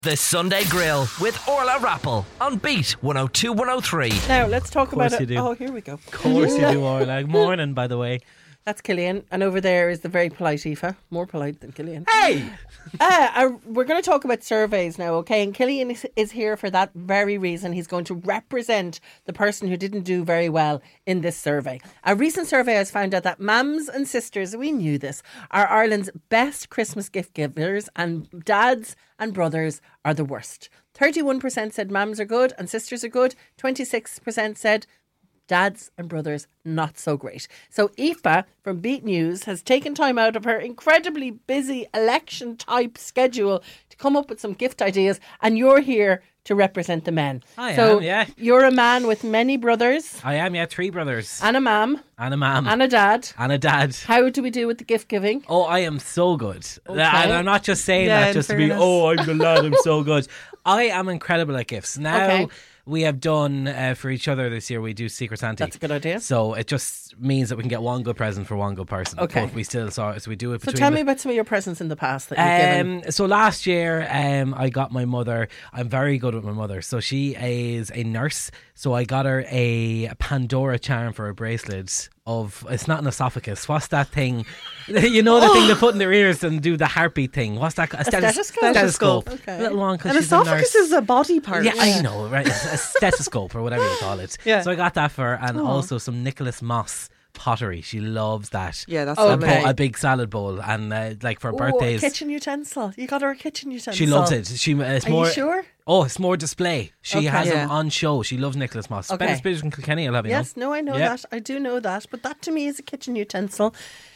The Sunday Grill with Orla Rappel on Beat 102 103. Now let's talk about it. you do. Oh, here we go. Of course you do, Orla. Morning, by the way. That's Killian, and over there is the very polite Aoife, more polite than Killian. Hey! We're going to talk about surveys now, okay? And Killian is here for that very reason. He's going to represent the person who didn't do very well in this survey. A recent survey has found out that mums and sisters, we knew this, are Ireland's best Christmas gift givers, and dads and brothers are the worst. 31% said mums are good and sisters are good. 26% said dads and brothers not so great. So Aoife from Beat News has taken time out of her incredibly busy election type schedule to come up with some gift ideas, and you're here to represent the men. I am, yeah. You're a man with many brothers. I am, yeah, 3 brothers. And a mam. And a mum. And a dad. And a dad. How do we do with the gift giving? Oh, I am so good. Okay. And I'm not just saying that just to be, I'm the lad, I'm so good. I am incredible at gifts. Now, we have done for each other this year, we do Secret Santa. That's a good idea. So it just means that we can get one good present for one good person. Okay. But we still saw it, so we do it So between. tell me about some of your presents in the past that you've given. So last year, I got my mother. I'm very good with my mother. So she is a nurse. So I got her a Pandora charm for a bracelet. It's not an esophagus. What's that thing? You know, the thing they put in their ears and do the heartbeat thing. What's that? A stethoscope. Okay. A little one. An esophagus is a body part. Yeah, I know, right? A stethoscope or whatever you call it. Yeah. So I got that for her, and also some Nicholas Moss pottery. She loves that. Yeah, that's Okay. A big salad bowl, and like for birthdays. A kitchen utensil. You got her a kitchen utensil. She loves it. It's Are more. you sure? Oh, it's more display. She has Yeah. them on show. She loves Nicholas Moss. Okay. Ben Spiders and Kilkenny will have you Yes, know. no, I know Yeah. that. I do know that. But that to me is a kitchen utensil.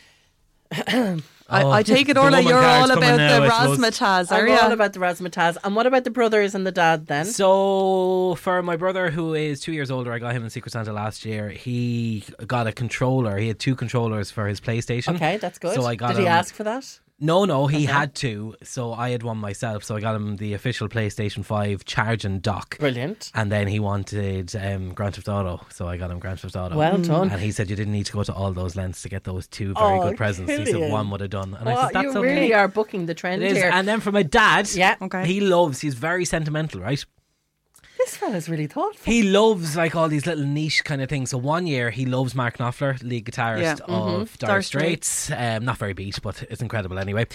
I take it, the Orla, woman you're card's all coming about now, the I suppose. razzmatazz, I'm are you? all about the razzmatazz. And what about the brothers and the dad then? So for my brother, who is 2 years older, I got him in Secret Santa last year. He got a controller. He had 2 controllers for his PlayStation. Okay, that's good. So I got Did he him- ask for that? No, he had to. So I had one myself. So I got him the official PlayStation 5 charging dock. Brilliant. And then he wanted Grand Theft Auto, so I got him Grand Theft Auto. Well done. And he said you didn't need to go to all those lengths to get those 2 very good presents. He said Killian. one would have done. And I Well, said, that's you okay. really are booking the trend It is. here. And then for my dad, Yeah. Okay. he's very sentimental, right? This fella's really thoughtful. He loves like all these little niche kind of things. So one year he loves Mark Knopfler, lead guitarist Yeah. of Dire Dire Straits. Not very beat, but it's incredible anyway.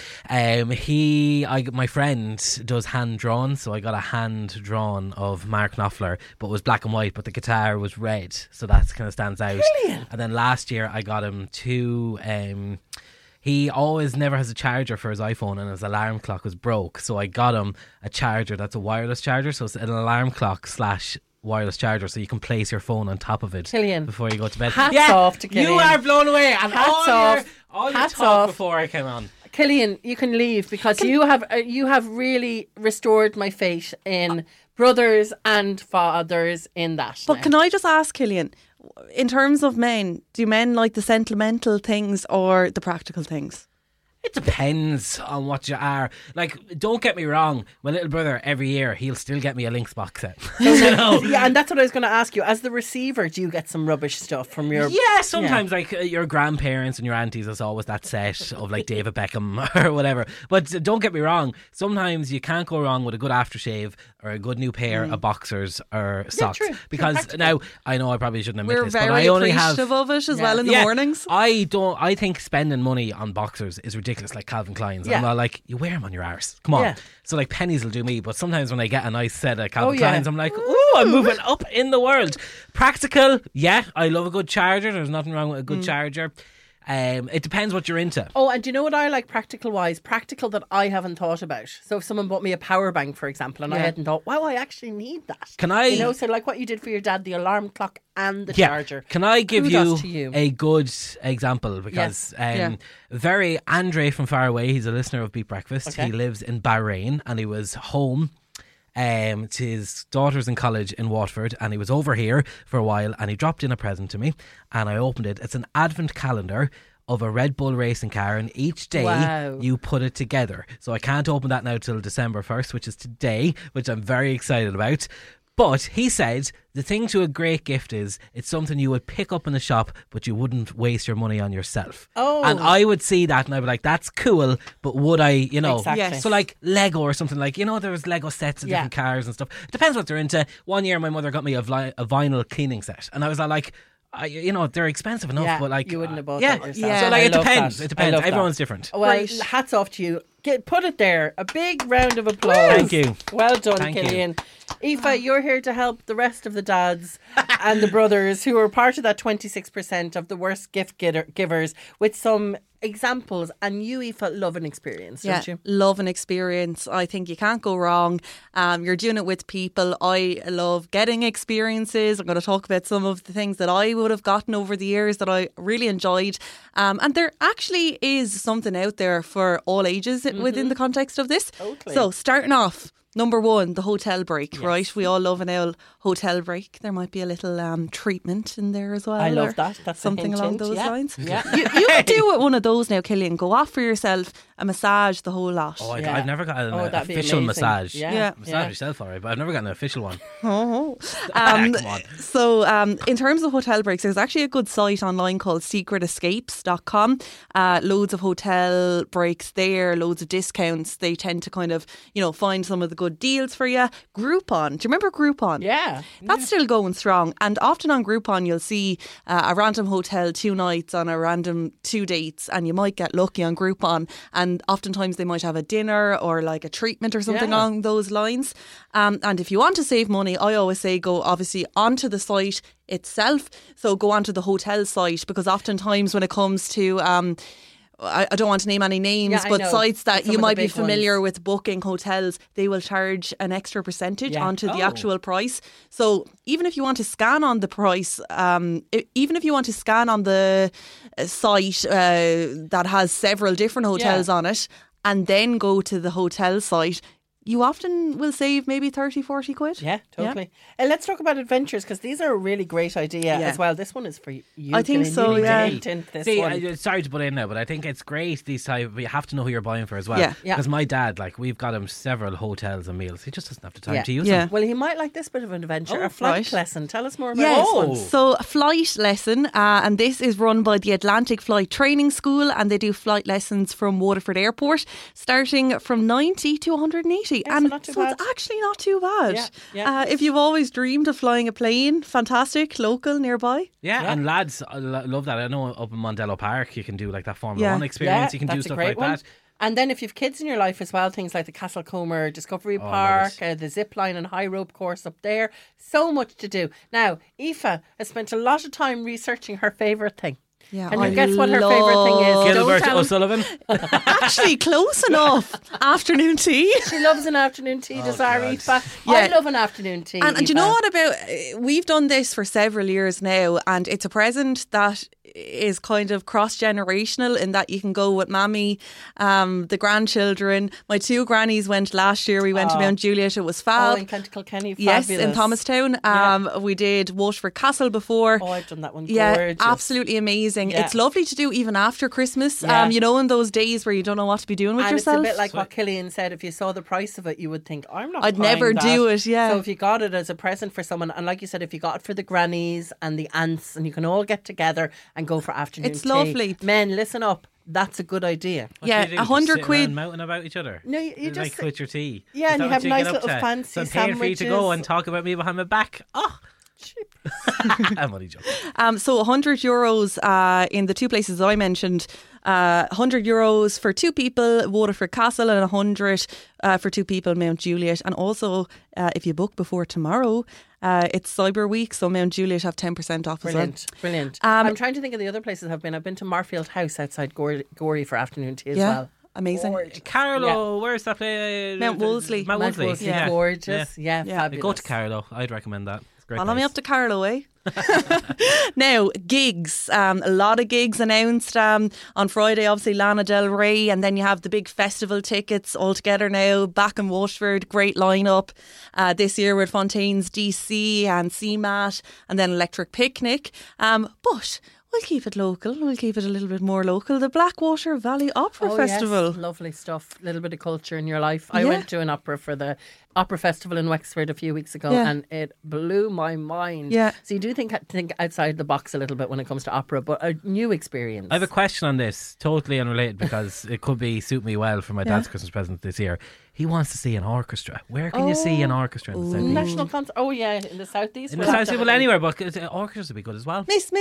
My friend does hand drawn, so I got a hand drawn of Mark Knopfler, but it was black and white, but the guitar was red, so that kind of stands out. Brilliant. And then last year I got him 2. He always never has a charger for his iPhone, and his alarm clock was broke. So I got him a charger that's a wireless charger. So it's an alarm clock / wireless charger, so you can place your phone on top of it Killian, before you go to bed. hats off to Killian. You are blown away. And Hats all off. Your Hats talk off. before I came on. Killian, you can leave because you have really restored my faith in brothers and fathers in that. But now. can I just ask, Killian, in terms of men, do men like the sentimental things or the practical things? It depends on what you are. Like, don't get me wrong. My little brother, every year, he'll still get me a Lynx box set. You know? Yeah, and that's what I was going to ask you. As the receiver, do you get some rubbish stuff from your... Yeah, sometimes like your grandparents and your aunties, there's always that set of like David Beckham or whatever. But don't get me wrong, sometimes you can't go wrong with a good aftershave or a good new pair of boxers or socks. true. Because Practical. now, I know I probably shouldn't admit We're this, but very I only have... appreciative of it as well in the Yeah, mornings. I think spending money on boxers is ridiculous, like Calvin Klein's. Yeah. I'm not like, you wear them on your arse. Come on. Yeah. So like pennies will do me, but sometimes when I get a nice set of Calvin Oh, yeah. Klein's, I'm like, ooh, I'm moving up in the world. Practical, yeah, I love a good charger. There's nothing wrong with a good charger. It depends what you're into. Oh, and do you know what I like practical wise? Practical that I haven't thought about. So if someone bought me a power bank, for example, and I Yeah. hadn't thought, wow, I actually need that. Can I- You know, so like what you did for your dad, the alarm clock and the charger. Can I give Kudos to you you. a good example? Because Yeah. Andre from far away, he's a listener of Beat Breakfast. Okay. He lives in Bahrain and he was home to his daughter's in college in Watford, and he was over here for a while, and he dropped in a present to me and I opened it. It's an advent calendar of a Red Bull racing car, and each day Wow. you put it together. So I can't open that now till December 1st, which is today, which I'm very excited about. But he said the thing to a great gift is it's something you would pick up in the shop, but you wouldn't waste your money on yourself. Oh. And I would see that and I'd be like, that's cool, but would I, Exactly. Yes. So like Lego or something, like, there was Lego sets of different cars and stuff. It depends what they're into. One year my mother got me a vinyl cleaning set and I was like, they're expensive enough, but like you wouldn't have bought yeah. that yourself. Yeah. So like I it love depends. that. It I depends. love that. Everyone's different. Well, Right. hats off to you. Put it there. A big round of applause. Thank you. Well done, Thank you. Killian. Aoife, you're here to help the rest of the dads and the brothers who are part of that 26% of the worst gift givers with some examples. And you, Aoife, love an experience, don't you? Love an experience. I think you can't go wrong. You're doing it with people. I love getting experiences. I'm going to talk about some of the things that I would have gotten over the years that I really enjoyed. And there actually is something out there for all ages within the context of this. Totally. So starting off, number one, the hotel break, right? We all love an old hotel break. There might be a little treatment in there as well. I love or that. That's a something hint, along hint. those Yeah. lines. Yeah. You could do it one of those now, Killian. Go off for yourself a massage, the whole lot. Oh, Yeah. I've never got an that'd be official amazing. massage. Yeah. Yeah. Massage myself, alright, but I've never gotten an official one. Oh. Come on. So in terms of hotel breaks, there's actually a good site online called secretescapes.com. Loads of hotel breaks there, loads of discounts. They tend to kind of, find some of the good deals for you. Groupon. Do you remember Groupon? Yeah. That's still going strong. And often on Groupon, you'll see a random hotel 2 nights on a random 2 dates, and you might get lucky on Groupon. And oftentimes they might have a dinner or like a treatment or something Yeah. along those lines. And if you want to save money, I always say go obviously onto the site itself. So go onto the hotel site, because oftentimes when it comes to I don't want to name any names, Yeah, I but know. sites that Some you of the might be big familiar ones. with booking hotels, they will charge an extra percentage Yeah. onto the Oh. actual price. So even if you want to scan on the price, even if you want to scan on the site that has several different hotels on it, and then go to the hotel site, you often will save maybe 30, 40 quid. Yeah, totally. Let's talk about adventures, because these are a really great idea Yeah. as well. This one is for you. I think Gillian. so, You need to yeah. hint into this See, one. sorry to put in now, but I think it's great these type. But you have to know who you're buying for as well. Yeah. Yeah. Because my dad, we've got him several hotels and meals. He just doesn't have the time Yeah. to use Yeah. them. Well, he might like this bit of an adventure. Oh, a flight right. lesson. Tell us more about Yes. this one. Oh. So a flight lesson, and this is run by the Atlantic Flight Training School, and they do flight lessons from Waterford Airport, starting from 90 to 180. Yeah, so and not too so bad. it's actually not too bad. Yeah, yeah. If you've always dreamed of flying a plane, fantastic, local, nearby. Yeah, Yeah. and lads, I love that. I know up in Mondello Park you can do like that Formula Yeah. 1 experience. You can do that's a stuff great like one. that. And then if you've kids in your life as well, things like the Castlecomer Discovery I love Park, it. the zip line and high rope course up there. So much to do. Now, Aoife has spent a lot of time researching her favourite thing. Yeah, Can you I guess what her favourite thing is? love- Don't Gilbert tell 'em. O'Sullivan. Actually, close enough. Afternoon tea. She loves an afternoon tea, does our God. Aoife? I Yeah. love an afternoon tea. And do you know Aoife. what about, we've done this for several years now, and it's a present that is kind of cross-generational in that you can go with mammy, the grandchildren. My 2 grannies went last year. We went to Mount Juliet. It was Oh, fab. in County Kilkenny, Yes, fabulous. in Thomastown. We did Waterford Castle before. Oh, I've done that one. Yeah, Gorgeous. absolutely amazing. Yeah. It's lovely to do even after Christmas. Yeah. In those days where you don't know what to be doing with And yourself. it's a bit like what Killian said. If you saw the price of it, you would think, I'm not I'd buying never that. do it, yeah. So if you got it as a present for someone, and like you said, if you got it for the grannies and the aunts, and you can all get together and go for afternoon It's tea. lovely. Men, listen up. That's a good idea. What Yeah, do you do? 100 Just sit quid. around mouting about each other. No, you Like just- with your tea. Yeah, Is and that you what have nice get up little to? fancy So I'm paying for you to go sandwiches. and talk about me behind my back. Oh, I'm only joking. So €100 in the 2 places I mentioned. €100 for 2 people, Waterford Castle, and 100 for 2 people, Mount Juliet. And also, if you book before tomorrow, it's Cyber Week, so Mount Juliet have 10% off as well. Brilliant, brilliant. I'm trying to think of the other places I've been. I've been to Marfield House outside Gorey for afternoon tea as Yeah, well. amazing. Gorgeous. Carlo, where's that place? Mount Wolseley. Mount Mount Wolseley. Wolseley, Yeah. gorgeous. Yeah, Yeah. fabulous. Go to Carlo. I'd recommend that. It's a great. Follow me place. up to Carlo, eh? Now, gigs. A lot of gigs announced on Friday, obviously Lana Del Rey, and then you have the big festival tickets all together now, back in Waterford. Great lineup. This year with Fontaine's DC and CMAT, and then Electric Picnic. But we'll keep it local. We'll keep it a little bit more local. The Blackwater Valley Opera Oh, Festival. yes. Lovely stuff. A little bit of culture in your life. I Yeah. went to an opera for the Opera Festival in Wexford a few weeks ago, Yeah. and it blew my mind. Yeah. So you do think outside the box a little bit when it comes to opera, but a new experience. I have a question on this, totally unrelated, because it could suit me well for my dad's Christmas present this year. He wants to see an orchestra. Where can you see an orchestra in the southeast? National concert. Oh yeah, in the southeast. In the We'll have southeast, to well, have a- anywhere, but orchestras would be good as well. Miss.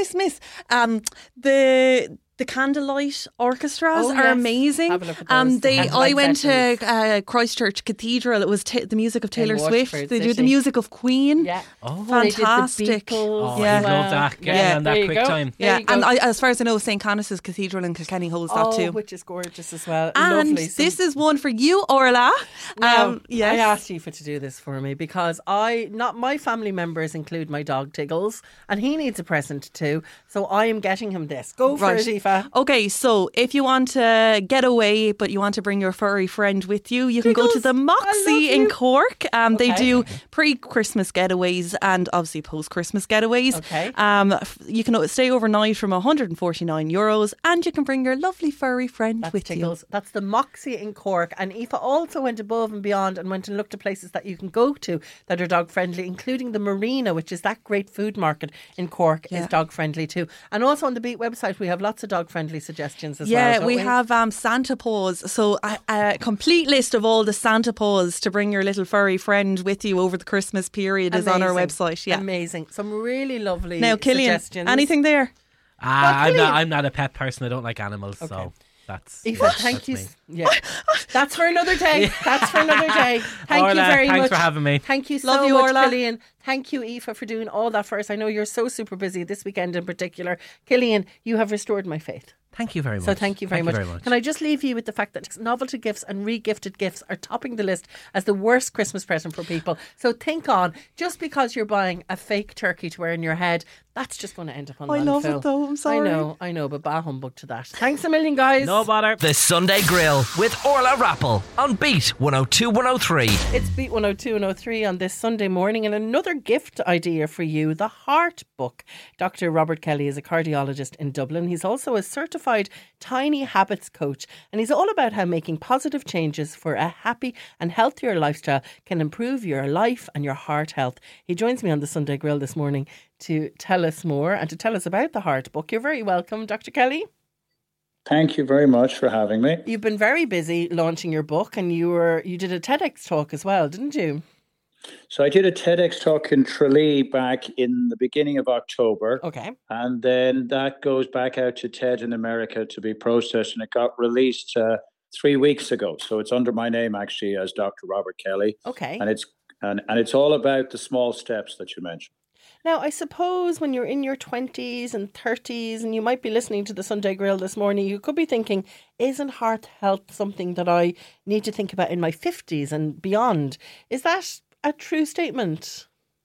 The candlelight orchestras Oh, are yes. amazing. Have a look at those. The I candlelight went sessions. to Christchurch Cathedral. It was the music of Taylor Swift. Waterford They do the City. music of Queen. Yeah. Oh, They did the Fantastic. Beatles. Oh, Yeah. I love that. Getting Yeah. on There that you quick go. time. There Yeah, you go. and as far as I know, St. Canis's Cathedral in Kilkenny holds that too. which is gorgeous as well. And Lovely. So- this is one for you, Orla. Now, Yes. I asked Aoife to do this for me because not my family members include my dog Tiggles, and he needs a present too. So I am getting him this. Go for Right. it, Aoife. Okay, so if you want to get away but you want to bring your furry friend with you, you can go to Tiggles, the I love Moxie in you. Cork. They Okay. do pre-Christmas getaways and obviously post-Christmas getaways. Okay. You can stay overnight from €149 and you can bring your lovely furry friend That's with Tiggles. That's the Moxie in Cork. And Aoife also went above and beyond and went and looked at places that you can go to that are dog friendly, including the Marina, which is that great food market in Cork, is Yeah. dog friendly too. And also on the Beat website, we have lots of dog friendly suggestions as you. well. Yeah, don't we have Santa paws. So a complete list of all the Santa paws to bring your little furry friend with you over the Christmas period is on our Amazing. website. Yeah. Amazing. Some really lovely Now, Killian, suggestions. anything there? I'm not a pet person. I don't like animals, so that's. Aoife, thank that's you. me. Yeah, that's for another day. That's for another day. Thank you Orla, very thanks much for having me. Thank you so Love you, much, Orla. Killian. Thank you, Aoife, for doing all that for us. I know you're so super busy this weekend in particular. Killian, you have restored my faith. Thank you very much. So thank you very much. very much. Can I just leave you with the fact that novelty gifts and re-gifted gifts are topping the list as the worst Christmas present for people. So think on, just because you're buying a fake turkey to wear in your head, that's just going to end up on I landfill. love it though, I'm sorry. I know, but bah humbug to that. Thanks a million, guys. No bother. The Sunday Grill with Orla Rappel on Beat 102 103. It's Beat 102 and 103 on this Sunday morning, and another gift idea for you, the Heart Book. Dr. Robert Kelly is a cardiologist in Dublin. He's also a certified Tiny Habits coach, and he's all about how making positive changes for a happy and healthier lifestyle can improve your life and your heart health. He joins me on the Sunday Grill this morning to tell us more and to tell us about the Heart Book. You're very welcome, Dr. Kelly. Thank you very much for having me. You've been very busy launching your book, and you did a TEDx talk as well, didn't you? So I did a TEDx talk in Tralee back in the beginning of October. Okay. And then that goes back out to TED in America to be processed, and it got released 3 weeks ago. So it's under my name actually as Dr. Robert Kelly. Okay. And it's all about the small steps that you mentioned. Now, I suppose when you're in your 20s and 30s and you might be listening to the Sunday Grill this morning, you could be thinking, isn't heart health something that I need to think about in my 50s and beyond? Is that a true statement?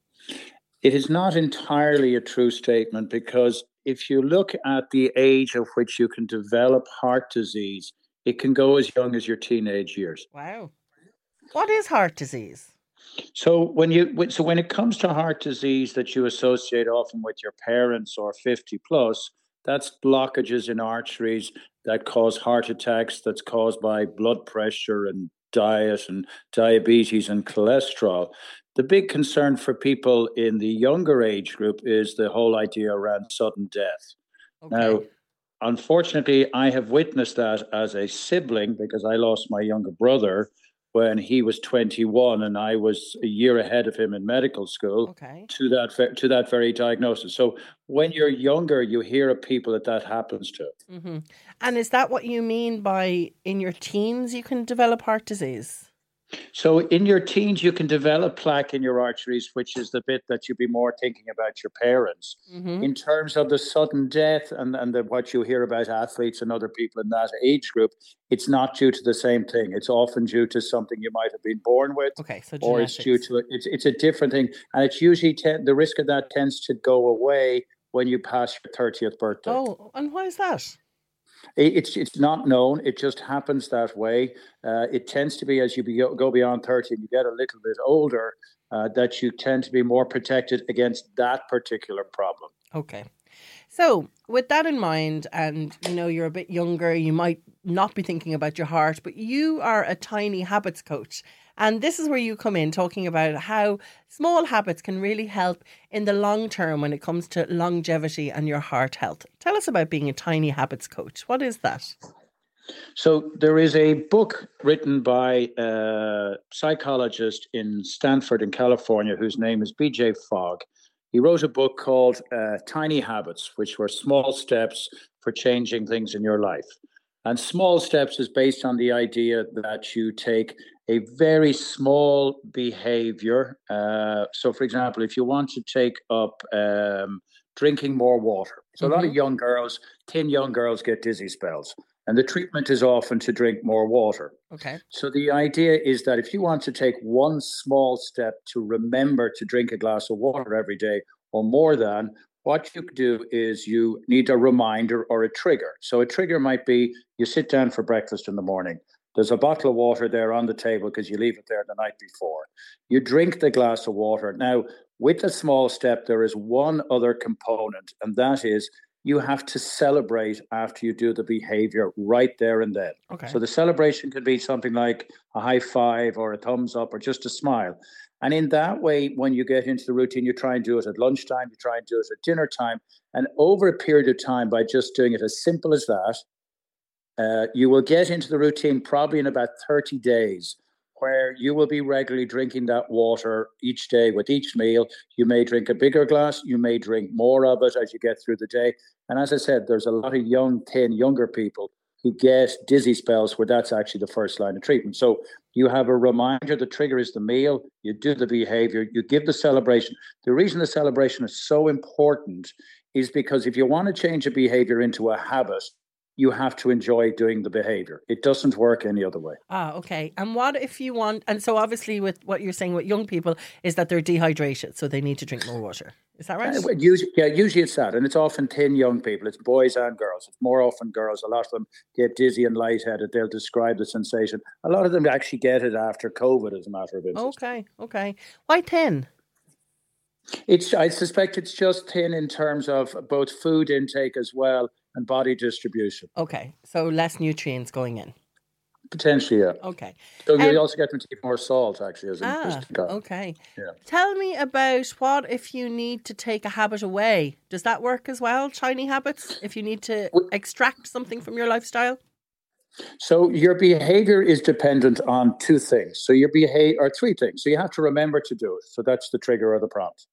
It is not entirely a true statement, because if you look at the age of which you can develop heart disease, it can go as young as your teenage years. Wow. What is heart disease? So when it comes to heart disease that you associate often with your parents or 50 plus, that's blockages in arteries that cause heart attacks, that's caused by blood pressure and diet and diabetes and cholesterol. The big concern for people in the younger age group is the whole idea around sudden death. Okay. Now, unfortunately, I have witnessed that as a sibling, because I lost my younger brother when he was 21 and I was a year ahead of him in medical school. Okay. To that very diagnosis. So when you're younger, you hear of people that happens to. Mm-hmm. And is that what you mean by in your teens you can develop heart disease? So in your teens, you can develop plaque in your arteries, which is the bit that you'd be more thinking about your parents. Mm-hmm. In terms of the sudden death and what you hear about athletes and other people in that age group, it's not due to the same thing. It's often due to something you might have been born with. Okay, so or genetics. it's due to it's a different thing. And it's usually the risk of that tends to go away when you pass your 30th birthday. Oh, and why is that? It's not known. It just happens that way. It tends to be as you go beyond 30 and you get a little bit older, that you tend to be more protected against that particular problem. Okay. So with that in mind, and you're a bit younger, you might not be thinking about your heart, but you are a tiny habits coach. And this is where you come in, talking about how small habits can really help in the long term when it comes to longevity and your heart health. Tell us about being a tiny habits coach. What is that? So there is a book written by a psychologist in Stanford in California whose name is BJ Fogg. He wrote a book called Tiny Habits, which were small steps for changing things in your life. And small steps is based on the idea that you take a very small behavior. So, for example, if you want to take up drinking more water. So a lot of young girls, thin young girls get dizzy spells. And the treatment is often to drink more water. Okay. So the idea is that if you want to take one small step to remember to drink a glass of water every day or more than, what you do is you need a reminder or a trigger. So a trigger might be you sit down for breakfast in the morning. There's a bottle of water there on the table because you leave it there the night before. You drink the glass of water. Now, with a small step, there is one other component, and that is you have to celebrate after you do the behavior right there and then. Okay. So the celebration could be something like a high five or a thumbs up or just a smile. And in that way, when you get into the routine, you try and do it at lunchtime, you try and do it at dinner time. And over a period of time, by just doing it as simple as that, you will get into the routine probably in about 30 days, where you will be regularly drinking that water each day with each meal. You may drink a bigger glass, you may drink more of it as you get through the day. And as I said, there's a lot of younger people who get dizzy spells where that's actually the first line of treatment. So you have a reminder, the trigger is the meal, you do the behavior, you give the celebration. The reason the celebration is so important is because if you want to change a behavior into a habit, you have to enjoy doing the behavior. It doesn't work any other way. Okay. And what if you want, and so obviously with what you're saying with young people is that they're dehydrated, so they need to drink more water. Is that right? Usually it's that. And it's often thin young people. It's boys and girls. It's more often girls. A lot of them get dizzy and lightheaded. They'll describe the sensation. A lot of them actually get it after COVID, as a matter of interest. Okay. Why thin? I suspect it's just thin in terms of both food intake as well and body distribution. Okay, so less nutrients going in. Potentially, yeah. Okay. So you also get them to eat more salt, actually. Okay. Yeah. Tell me about what if you need to take a habit away. Does that work as well, tiny habits? If you need to extract something from your lifestyle? So your behavior is dependent on two things. So your behavior, or three things. So you have to remember to do it. So that's the trigger or the prompt.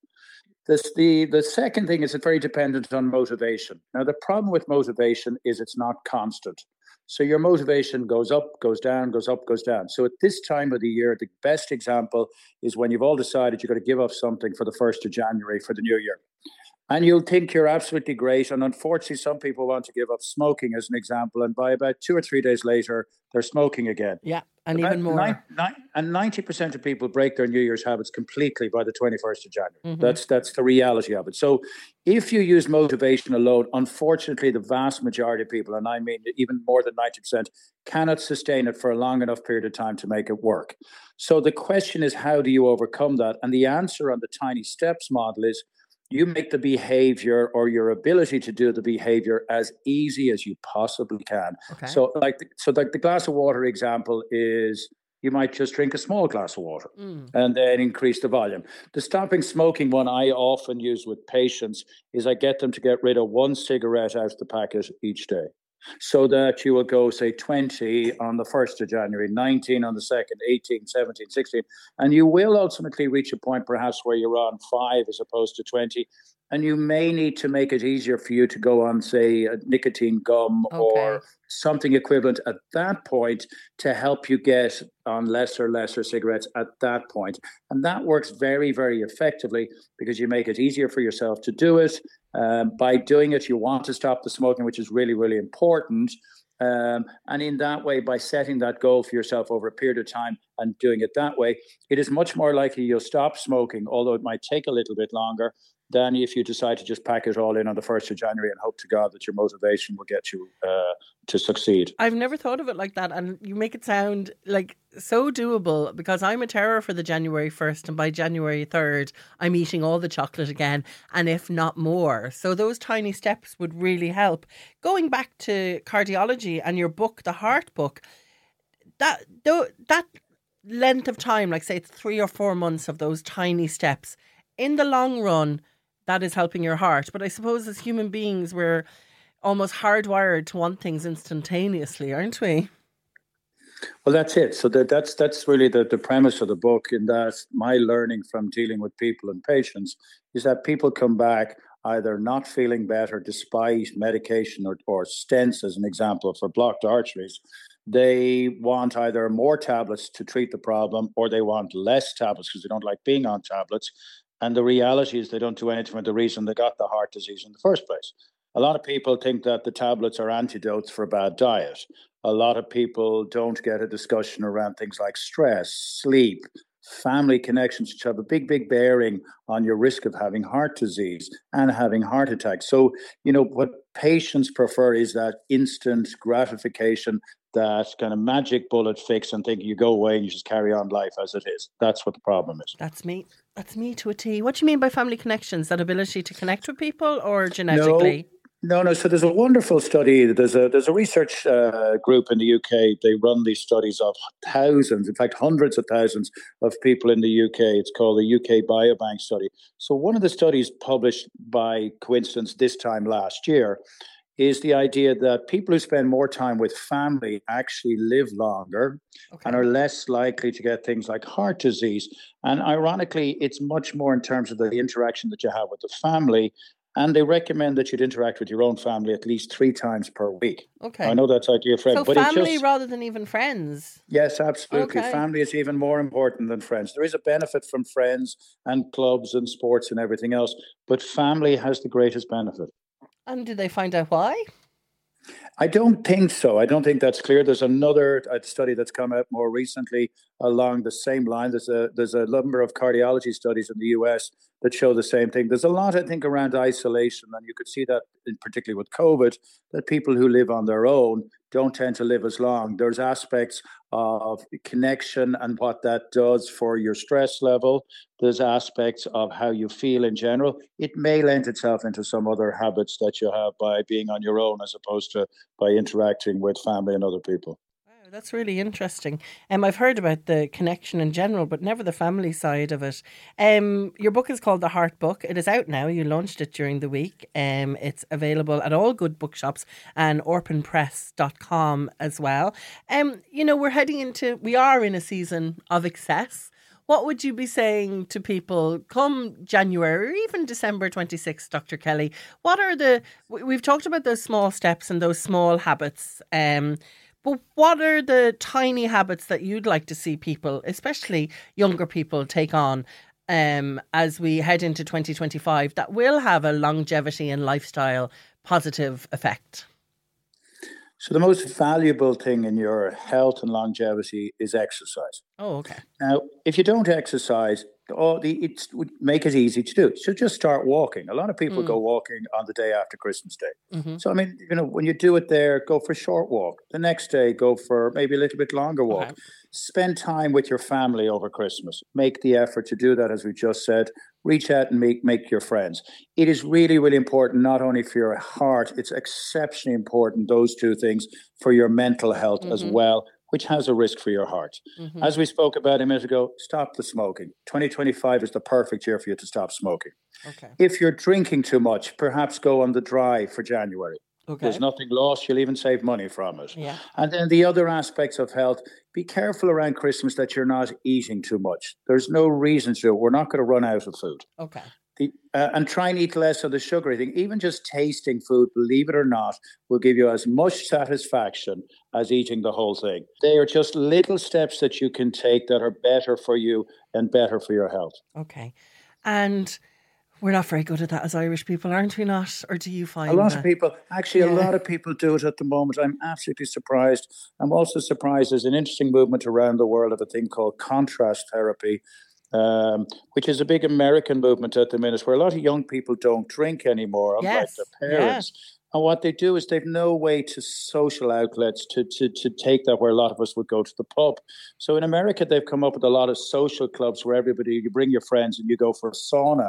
The second thing is it's very dependent on motivation. Now, the problem with motivation is it's not constant. So your motivation goes up, goes down, goes up, goes down. So at this time of the year, the best example is when you've all decided you're going to give up something for the 1st of January for the new year. And you'll think you're absolutely great. And unfortunately, some people want to give up smoking as an example. And by about 2 or 3 days later, they're smoking again. Yeah, and even more. And 90% of people break their New Year's habits completely by the 21st of January. That's the reality of it. So if you use motivation alone, unfortunately, the vast majority of people, and I mean even more than 90%, cannot sustain it for a long enough period of time to make it work. So the question is, how do you overcome that? And the answer on the tiny steps model is, you make the behavior or your ability to do the behavior as easy as you possibly can. Okay. So like the glass of water example is you might just drink a small glass of water and then increase the volume. The stopping smoking one I often use with patients is I get them to get rid of one cigarette out of the packet each day. So that you will go, say, 20 on the 1st of January, 19 on the 2nd, 18, 17, 16. And you will ultimately reach a point perhaps where you're on 5 as opposed to 20. And you may need to make it easier for you to go on, say, a nicotine gum or something equivalent at that point to help you get on lesser cigarettes at that point. And that works very, very effectively because you make it easier for yourself to do it. By doing it, you want to stop the smoking, which is really, really important. And in that way, by setting that goal for yourself over a period of time and doing it that way, it is much more likely you'll stop smoking, although it might take a little bit longer, than if you decide to just pack it all in on the 1st of January and hope to God that your motivation will get you to succeed. I've never thought of it like that. And you make it sound like so doable, because I'm a terror for the January 1st. And by January 3rd, I'm eating all the chocolate again, and if not more. So those tiny steps would really help. Going back to cardiology and your book, the Heart book, that length of time, like say it's 3 or 4 months of those tiny steps, in the long run, that is helping your heart. But I suppose as human beings, we're almost hardwired to want things instantaneously, aren't we? Well, that's it. So that's really the premise of the book. In that, my learning from dealing with people and patients is that people come back either not feeling better despite medication or stents, as an example, for blocked arteries. They want either more tablets to treat the problem, or they want less tablets because they don't like being on tablets. And the reality is they don't do anything for the reason they got the heart disease in the first place. A lot of people think that the tablets are antidotes for a bad diet. A lot of people don't get a discussion around things like stress, sleep, family connections, which have a big, big bearing on your risk of having heart disease and having heart attacks. So, what patients prefer is that instant gratification, that kind of magic bullet fix, and think you go away and you just carry on life as it is. That's what the problem is. That's me. That's me to a T. What do you mean by family connections? That ability to connect with people, or genetically? No. So there's a wonderful study. There's a research group in the UK. They run these studies of thousands, in fact, hundreds of thousands of people in the UK. It's called the UK Biobank study. So one of the studies published by coincidence this time last year is the idea that people who spend more time with family actually live longer and are less likely to get things like heart disease. And ironically, it's much more in terms of the interaction that you have with the family. And they recommend that you'd interact with your own family at least 3 times per week. Okay. I know that's idea friend, so but family rather than even friends. Yes, absolutely. Okay. Family is even more important than friends. There is a benefit from friends and clubs and sports and everything else, but family has the greatest benefit. And did they find out why? I don't think so. I don't think that's clear. There's another study that's come out more recently along the same line. There's a number of cardiology studies in the US that show the same thing. There's a lot, I think, around isolation, and you could see that, particularly with COVID, that people who live on their own don't tend to live as long. There's aspects of connection and what that does for your stress level. There's aspects of how you feel in general. It may lend itself into some other habits that you have by being on your own as opposed to by interacting with family and other people. Wow, that's really interesting. I've heard about the connection in general, but never the family side of it. Your book is called The Heart Book. It is out now. You launched it during the week. It's available at all good bookshops and orpanpress.com as well. We are in a season of excess. What would you be saying to people come January or even December 26th, Dr. Kelly? We've talked about those small steps and those small habits, but what are the tiny habits that you'd like to see people, especially younger people, take on as we head into 2025 that will have a longevity and lifestyle positive effect? So the most valuable thing in your health and longevity is exercise. Oh, okay. Now, if you don't exercise, it would make it easy to do. So just start walking. A lot of people go walking on the day after Christmas Day. Mm-hmm. So, when you do it there, go for a short walk. The next day, go for maybe a little bit longer walk. Okay. Spend time with your family over Christmas. Make the effort to do that, as we just said. Reach out and make your friends. It is really, really important, not only for your heart, it's exceptionally important, those two things, for your mental health as well, which has a risk for your heart. Mm-hmm. As we spoke about a minute ago, stop the smoking. 2025 is the perfect year for you to stop smoking. Okay. If you're drinking too much, perhaps go on the dry for January. Okay. There's nothing lost. You'll even save money from it. Yeah. And then the other aspects of health, be careful around Christmas that you're not eating too much. There's no reason to. We're not going to run out of food. Okay. And try and eat less of the sugary thing. Even just tasting food, believe it or not, will give you as much satisfaction as eating the whole thing. They are just little steps that you can take that are better for you and better for your health. Okay. And we're not very good at that as Irish people, aren't we not? Or do you find a lot of people do it at the moment. I'm absolutely surprised. I'm also surprised there's an interesting movement around the world of a thing called contrast therapy, which is a big American movement at the minute, where a lot of young people don't drink anymore, unlike their parents. Yeah. And what they do is they've no way to social outlets to take that, where a lot of us would go to the pub. So in America, they've come up with a lot of social clubs where you bring your friends and you go for a sauna.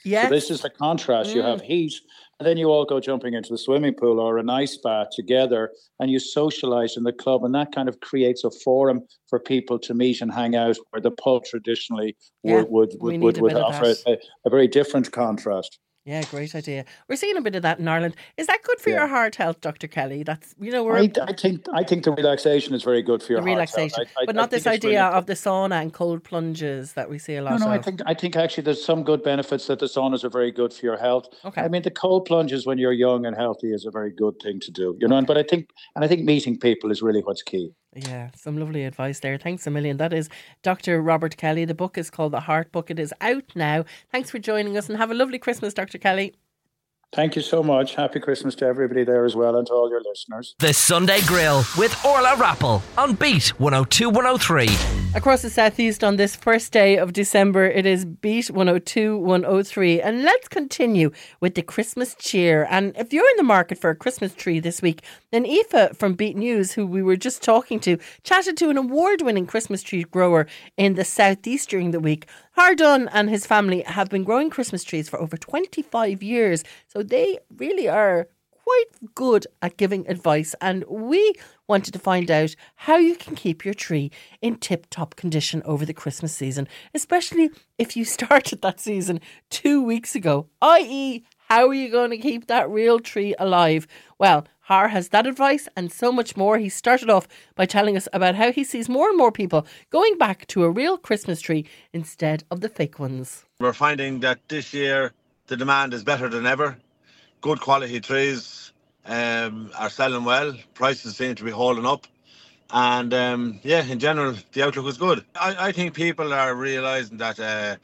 Yes. So this is the contrast. You have heat, and then you all go jumping into the swimming pool or an ice bath together, and you socialise in the club, and that kind of creates a forum for people to meet and hang out, where the pub traditionally would offer a very different contrast. Yeah, great idea. We're seeing a bit of that in Ireland. Is that good for your heart health, Dr. Kelly? That's I think the relaxation is very good for your heart health. But not this idea of the sauna and cold plunges that we see a lot of. I think actually there's some good benefits that the saunas are very good for your health. Okay. I mean, the cold plunges when you're young and healthy is a very good thing to do. You know, but I think meeting people is really what's key. Yeah, some lovely advice there. Thanks a million. That is Dr. Robert Kelly. The book is called The Heart Book. It is out now. Thanks for joining us and have a lovely Christmas, Dr. Kelly. Thank you so much. Happy Christmas to everybody there as well and to all your listeners. The Sunday Grill with Orla Rappel on Beat 102 103. Across the southeast on this first day of December, it is Beat 102 103. And let's continue with the Christmas cheer. And if you're in the market for a Christmas tree this week, then Aoife from Beat News, who we were just talking to, chatted to an award-winning Christmas tree grower in the southeast during the week. Hardun and his family have been growing Christmas trees for over 25 years. So they really are quite good at giving advice, and we wanted to find out how you can keep your tree in tip-top condition over the Christmas season, especially if you started that season 2 weeks ago, i.e. how are you going to keep that real tree alive? Well, Har has that advice and so much more. He started off by telling us about how he sees more and more people going back to a real Christmas tree instead of the fake ones. We're finding that this year the demand is better than ever. Good quality trees are selling well. Prices seem to be holding up. And in general, the outlook is good. I think people are realising that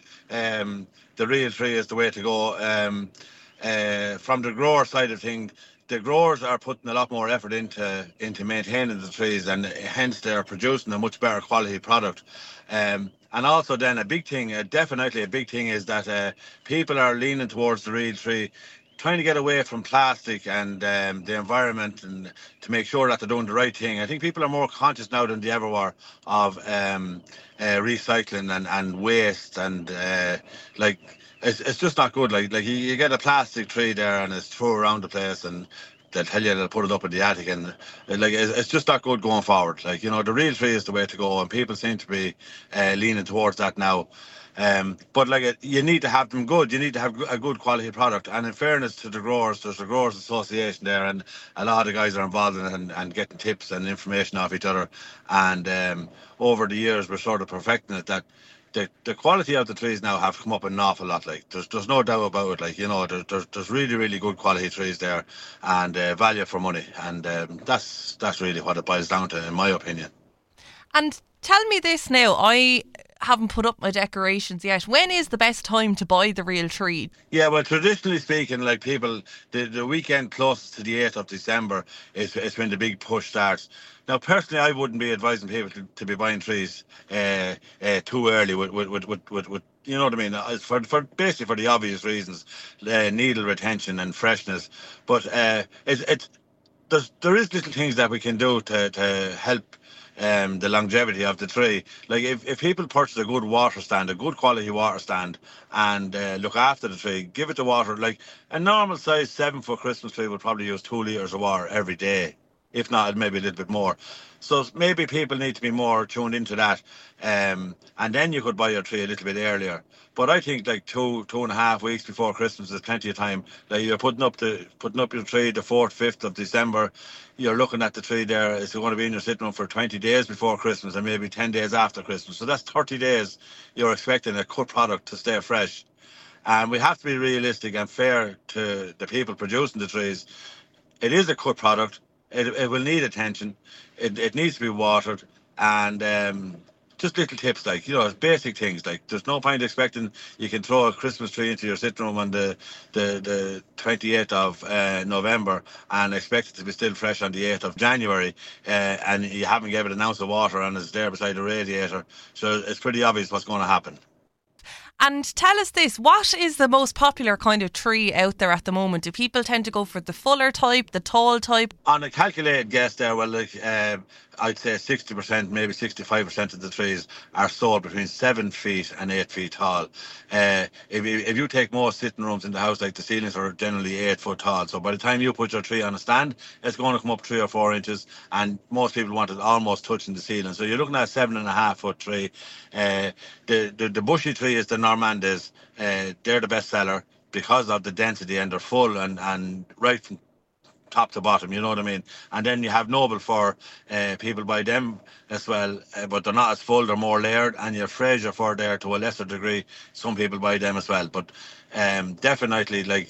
the real tree is the way to go. From the grower side of things, the growers are putting a lot more effort into maintaining the trees, and hence they're producing a much better quality product. And also then definitely a big thing is that people are leaning towards the real tree, trying to get away from plastic and the environment, and to make sure that they're doing the right thing. I think people are more conscious now than they ever were of recycling and waste, and it's just not good. Like you get a plastic tree there and it's thrown around the place, and they'll tell you they'll put it up in the attic, and it's just not good going forward. The real tree is the way to go, and people seem to be leaning towards that now. But you need to have them good. You need to have a good quality product. And in fairness to the growers, there's a Growers Association there, and a lot of guys are involved in it and getting tips and information off each other. And over the years, we're sort of perfecting it, that the quality of the trees now have come up an awful lot. There's no doubt about it. There's really, really good quality trees there, and value for money. And that's really what it boils down to, in my opinion. And tell me this now, I haven't put up my decorations yet. When is the best time to buy the real tree? Yeah, well, traditionally speaking, people, the weekend closest to the 8th of December is when the big push starts. Now, personally, I wouldn't be advising people to be buying trees too early with you know what I mean, for basically for the obvious reasons, needle retention and freshness. But there is little things that we can do to help the longevity of the tree. If people purchase a good water stand, a good quality water stand, and look after the tree, give it the water. A normal size 7-foot Christmas tree would probably use 2 litres of water every day, if not maybe a little bit more. So maybe people need to be more tuned into that, and then you could buy your tree a little bit earlier. But I think 2.5 weeks before Christmas is plenty of time. You're putting up your tree the 4th, 5th of December. You're looking at the tree there. It's going to be in your sitting room for 20 days before Christmas, and maybe 10 days after Christmas. So that's 30 days you're expecting a cut product to stay fresh. And we have to be realistic and fair to the people producing the trees. It is a cut product. It will need attention. It needs to be watered, and just little tips basic things. There's no point expecting you can throw a Christmas tree into your sitting room on the 28th of November and expect it to be still fresh on the 8th of January, and you haven't given it an ounce of water and it's there beside the radiator. So it's pretty obvious what's going to happen. And tell us this, what is the most popular kind of tree out there at the moment? Do people tend to go for the fuller type, the tall type? On a calculated guess there, I'd say 60%, maybe 65% of the trees are sold between 7 feet and 8 feet tall. If you take most sitting rooms in the house, like the ceilings are generally 8 foot tall. So by the time you put your tree on a stand, it's going to come up 3 or 4 inches, and most people want it almost touching the ceiling. So you're looking at a 7.5 foot tree. The bushy tree is the Normandes. They're the best seller because of the density, and they're full and right from top to bottom, you know what I mean? And then you have Noble Fir, people buy them as well, but they're not as full, they're more layered. And you have Fraser Fir there to a lesser degree, some people buy them as well. But definitely like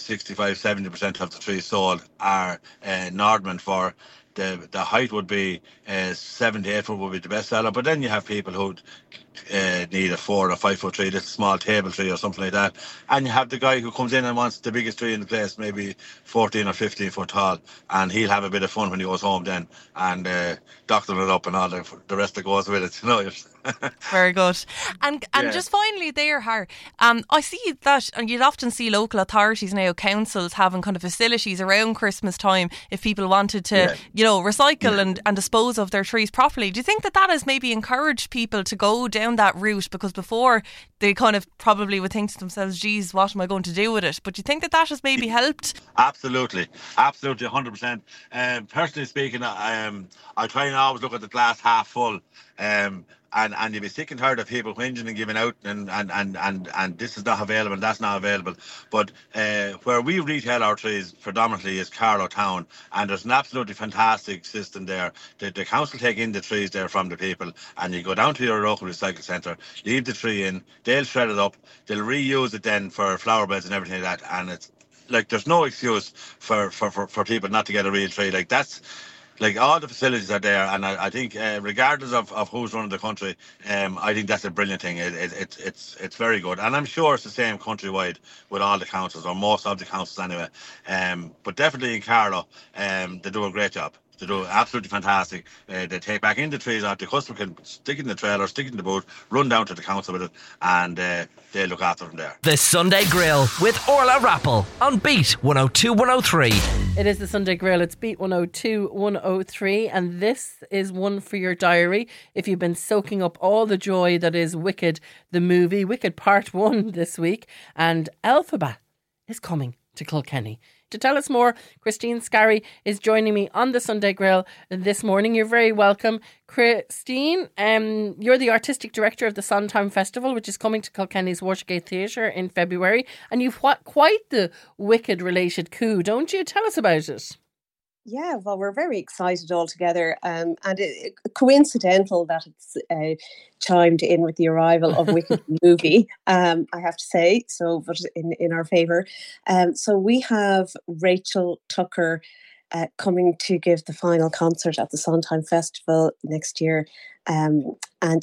65-70% of the trees sold are Nordmann Fir. The height would be 7 to 8 foot would be the best seller, but then you have people who need a 4 or 5 foot tree, this small table tree or something like that, and you have the guy who comes in and wants the biggest tree in the place, maybe 14 or 15 foot tall, and he'll have a bit of fun when he goes home then, and doctoring it up and all the rest that goes with it, you know. Very good. And just finally there, Har, I see that, and you'd often see local authorities now, councils having kind of facilities around Christmas time if people wanted to, recycle and dispose of their trees properly. Do you think that has maybe encouraged people to go down that route? Because before they kind of probably would think to themselves, geez, what am I going to do with it? But do you think that has maybe helped? Absolutely, 100%. Personally speaking, I try and always look at the glass half full. And you'd be sick and tired of people whinging and giving out and this is not available, that's not available. But where we retail our trees predominantly is Carlow Town, and there's an absolutely fantastic system there. The council take in the trees there from the people, and you go down to your local recycle centre, leave the tree in, they'll shred it up, they'll reuse it then for flower beds and everything like that. And it's like there's no excuse for people not to get a real tree. Like that's... Like all the facilities are there, and I think regardless of who's running the country, I think that's a brilliant thing. It's very good, and I'm sure it's the same countrywide with all the councils, or most of the councils anyway. But definitely in Carlow, they do a great job. They do absolutely fantastic. They take back in the trees out. The customer can stick it in the trailer, stick it in the boot, run down to the council with it, and they look after them there. The Sunday Grill with Orla Rappel on Beat 102 103. It is the Sunday Grill. It's Beat 102 103, and this is one for your diary. If you've been soaking up all the joy that is Wicked, the movie, Wicked Part 1 this week, and Elphaba is coming to Kilkenny. To tell us more, Christine Scarry is joining me on the Sunday Grill this morning. You're very welcome. Christine, you're the Artistic Director of the Sondheim Festival, which is coming to Kilkenny's Watergate Theatre in February. And you've quite the Wicked-related coup, don't you? Tell us about it. Yeah, well, we're very excited all together, and it coincidental that it's chimed in with the arrival of Wicked movie, I have to say, so but in our favour. So we have Rachel Tucker coming to give the final concert at the Sondheim Festival next year. And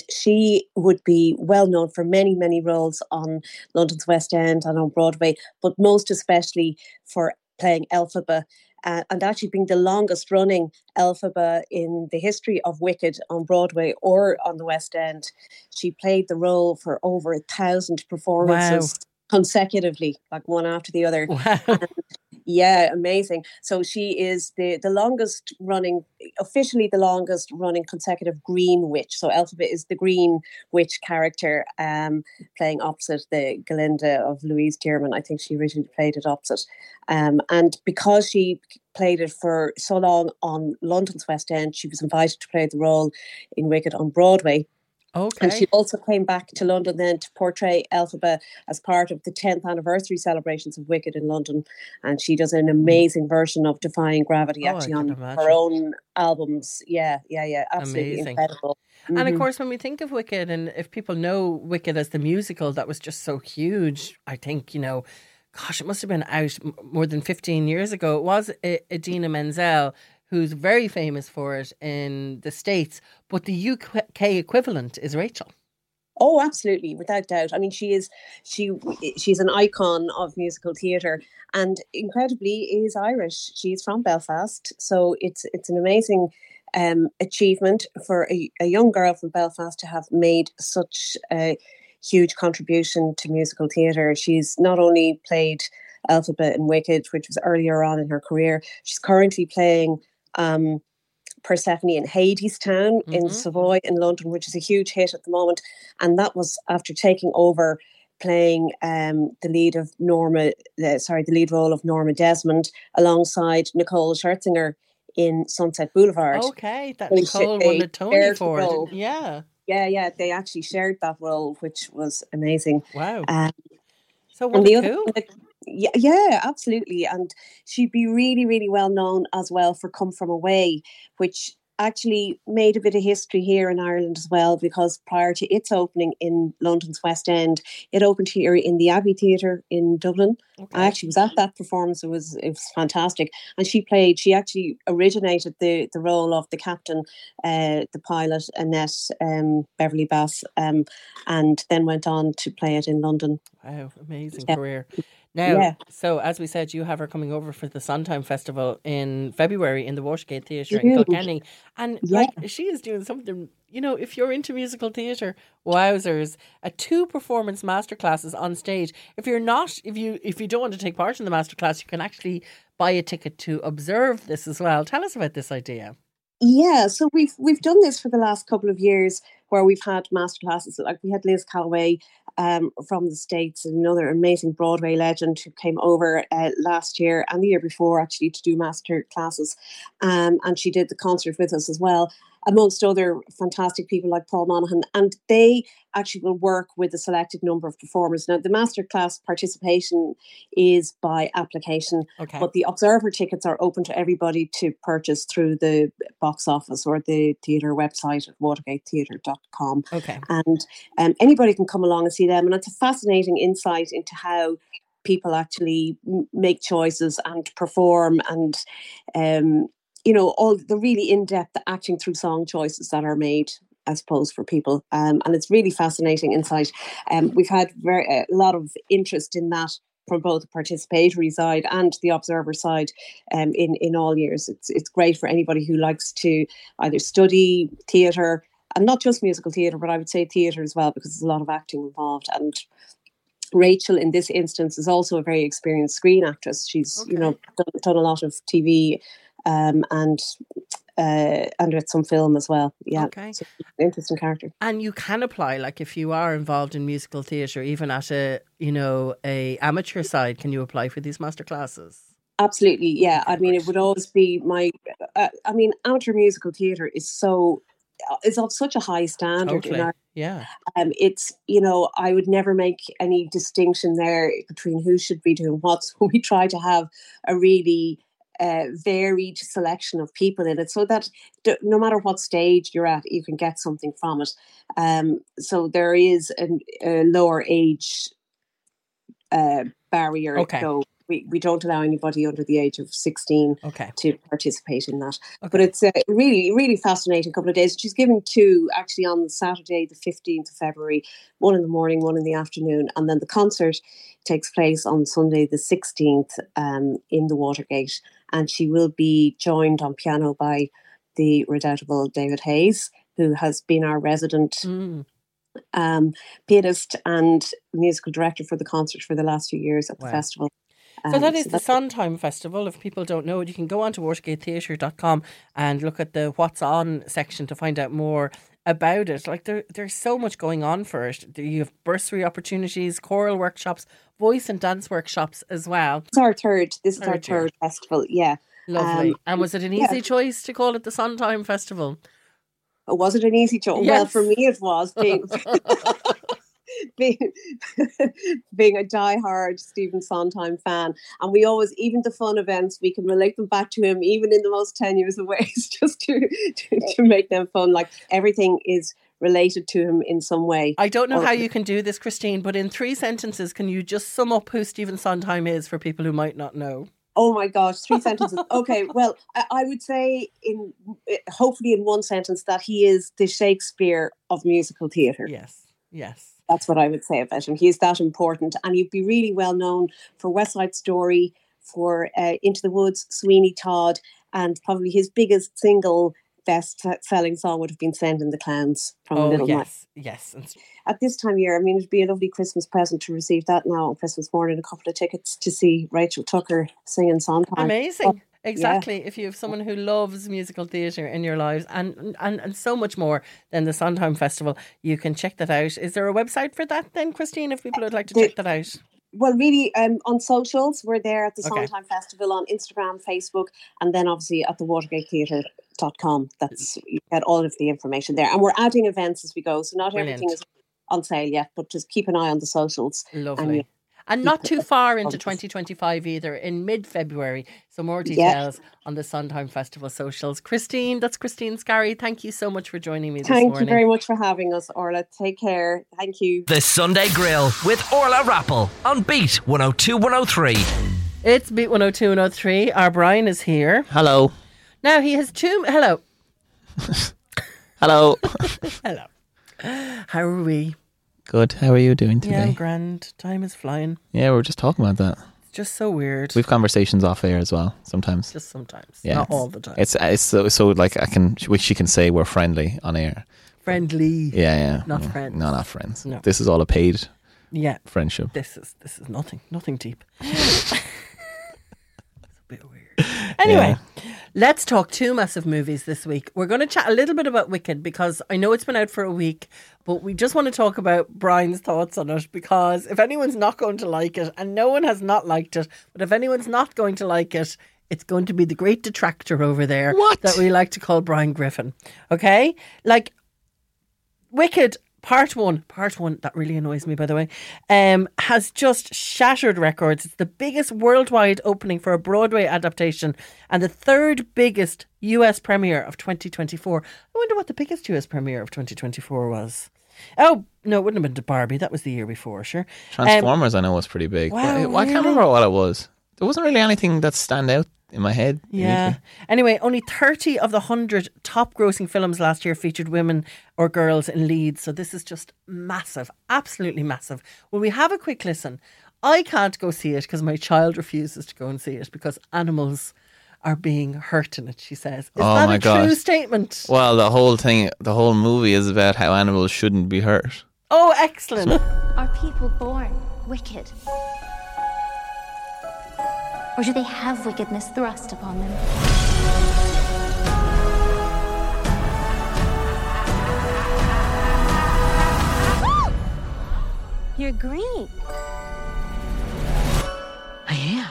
she would be well known for many, many roles on London's West End and on Broadway, but most especially for playing Elphaba. And actually being the longest running Elphaba in the history of Wicked on Broadway or on the West End. She played the role for over 1,000 performances consecutively, like one after the other. Wow. Yeah, amazing. So she is the longest running, officially the longest running consecutive Green Witch. So Elphaba is the Green Witch character, playing opposite the Galinda of Louise Tierman. I think she originally played it opposite. And because she played it for so long on London's West End, she was invited to play the role in Wicked on Broadway. Okay. And she also came back to London then to portray Elphaba as part of the 10th anniversary celebrations of Wicked in London. And she does an amazing version of Defying Gravity actually on her own albums. Yeah. Absolutely amazing. Incredible. Mm-hmm. And of course, when we think of Wicked, and if people know Wicked as the musical, that was just so huge, I think, gosh, it must have been out more than 15 years ago. It was Idina Menzel, who's very famous for it in the States, but the UK equivalent is Rachel. Oh, absolutely, without doubt. I mean, she's an icon of musical theatre, and incredibly is Irish. She's from Belfast, so it's an amazing achievement for a young girl from Belfast to have made such a huge contribution to musical theatre. She's not only played Elphaba in Wicked, which was earlier on in her career, she's currently playing Persephone in Hadestown in Savoy in London, which is a huge hit at the moment. And that was after taking over playing the lead role of Norma Desmond alongside Nicole Scherzinger in Sunset Boulevard. Okay, that Nicole won the Tony for it. Yeah. Yeah, they actually shared that role, which was amazing. Wow. So cool. Yeah, absolutely. And she'd be really, really well known as well for Come From Away, which actually made a bit of history here in Ireland as well, because prior to its opening in London's West End, it opened here in the Abbey Theatre in Dublin. Okay. I actually was at that performance. It was fantastic. And she actually originated the role of the captain, the pilot, Annette Beverly Bass, and then went on to play it in London. Wow, amazing career. Now, so as we said, you have her coming over for the Sondheim Festival in February in the Watergate Theatre in Kilkenny. And she is doing something, if you're into musical theatre, wowzers, 2 performance masterclasses on stage. If you don't want to take part in the masterclass, you can actually buy a ticket to observe this as well. Tell us about this idea. Yeah, so we've done this for the last couple of years, where we've had masterclasses. Like we had Liz Calloway from the States, another amazing Broadway legend who came over last year and the year before actually to do master classes, and she did the concert with us as well, amongst other fantastic people like Paul Monaghan, and they actually will work with a selected number of performers. Now, the masterclass participation is by application, but the observer tickets are open to everybody to purchase through the box office or the theatre website at watergatetheatre.com. Okay. And anybody can come along and see them, and it's a fascinating insight into how people actually make choices and perform, and all the really in-depth acting through song choices that are made, I suppose, for people. And it's really fascinating insight. We've had a lot of interest in that from both the participatory side and the observer side in all years. It's great for anybody who likes to either study theatre, and not just musical theatre, but I would say theatre as well, because there's a lot of acting involved. And Rachel, in this instance, is also a very experienced screen actress. She's, done a lot of TV and with some film as well. Yeah. Okay. So, interesting character. And you can apply, like if you are involved in musical theatre, even at a amateur side, can you apply for these masterclasses? Absolutely, yeah. I mean, it would always be amateur musical theatre is of such a high standard. Totally. Yeah. It's, I would never make any distinction there between who should be doing what. So we try to have a really varied selection of people in it, so that no matter what stage you're at, you can get something from it. So there is a lower age barrier. Okay. So we don't allow anybody under the age of 16 to participate in that. Okay. But it's a really, really fascinating couple of days. She's giving 2 actually on Saturday, the 15th of February, 1 in the morning, 1 in the afternoon. And then the concert takes place on Sunday, the 16th in the Watergate. And she will be joined on piano by the redoubtable David Hayes, who has been our resident pianist and musical director for the concert for the last few years at the festival. So that is the Sondheim Festival. If people don't know it, you can go on to watergatetheatre.com and look at the What's On section to find out more about it. Like there's so much going on for it. You have bursary opportunities, choral workshops, voice and dance workshops as well. This is our third festival, yeah. Lovely. And was it an easy choice to call it the Sondheim Festival? Was it an easy choice? Yes. Well, for me it was. Being a diehard Stephen Sondheim fan, and we always, even the fun events, we can relate them back to him, even in the most tenuous of ways, just to make them fun. Like everything is related to him in some way. I don't know how you can do this, Christine, but in 3 sentences, can you just sum up who Stephen Sondheim is for people who might not know? Oh my gosh, 3 sentences. Okay, well, I would say hopefully in 1 sentence that he is the Shakespeare of musical theatre. Yes. That's what I would say about him. He is that important. And he'd be really well known for West Side Story, for Into the Woods, Sweeney Todd, and probably his biggest single best-selling song would have been Sending the Clowns from Little Mike. Yes. At this time of year, I mean, it'd be a lovely Christmas present to receive that now on Christmas morning, a couple of tickets to see Rachel Tucker singing Sondheim. Amazing. Exactly. If you have someone who loves musical theatre in your lives and so much more than the Sondheim Festival, you can check that out. Is there a website for that then, Christine, if people would like to check that out? Well, really, on socials, we're there at the Sondheim Festival on Instagram, Facebook, and then obviously at the watergatetheatre.com. You get all of the information there. And we're adding events as we go, so not everything is on sale yet, but just keep an eye on the socials. Lovely. And not too far into 2025 either, in mid-February. So more details on the Sondheim Festival socials. Christine, that's Christine Scarry. Thank you so much for joining me this morning. Thank you very much for having us, Orla. Take care. Thank you. The Sunday Grill with Orla Rappel on Beat 102 103. It's Beat 102 103. Our Brian is here. Hello. Now he has two... Hello. Hello. Hello. How are we? Good. How are you doing today? Yeah, I'm grand. Time is flying. Yeah, we were just talking about that. It's just so weird. We've conversations off air as well sometimes. Just sometimes. Yeah, not all the time. It's so like she can say we're friendly on air. Friendly. Yeah. Not friends. No, not friends. No. This is all a paid friendship. This is nothing deep. It's a bit weird. Anyway. Let's talk two massive movies this week. We're going to chat a little bit about Wicked because I know it's been out for a week, but we just want to talk about Brian's thoughts on it, because if anyone's not going to like it, and no one has not liked it, but if anyone's not going to like it, it's going to be the great detractor over there that we like to call Brian Griffin. Okay? Like, Wicked Part one, that really annoys me, by the way, has just shattered records. It's the biggest worldwide opening for a Broadway adaptation and the third biggest US premiere of 2024. I wonder what the biggest US premiere of 2024 was. Oh, no, it wouldn't have been Barbie. That was the year before, sure. Transformers, I know, was pretty big. Wow, I can't remember what it was. There wasn't really anything that stand out in my head. Yeah. Usually. Anyway, only 30 of the 100 top grossing films last year featured women or girls in leads. So this is just massive. Absolutely massive. Will we have a quick listen? I can't go see it because my child refuses to go and see it because animals are being hurt in it, she says. Is that a true statement? Well, the whole movie is about how animals shouldn't be hurt. Oh, excellent. Are people born wicked? Or do they have wickedness thrust upon them? You're green. I am.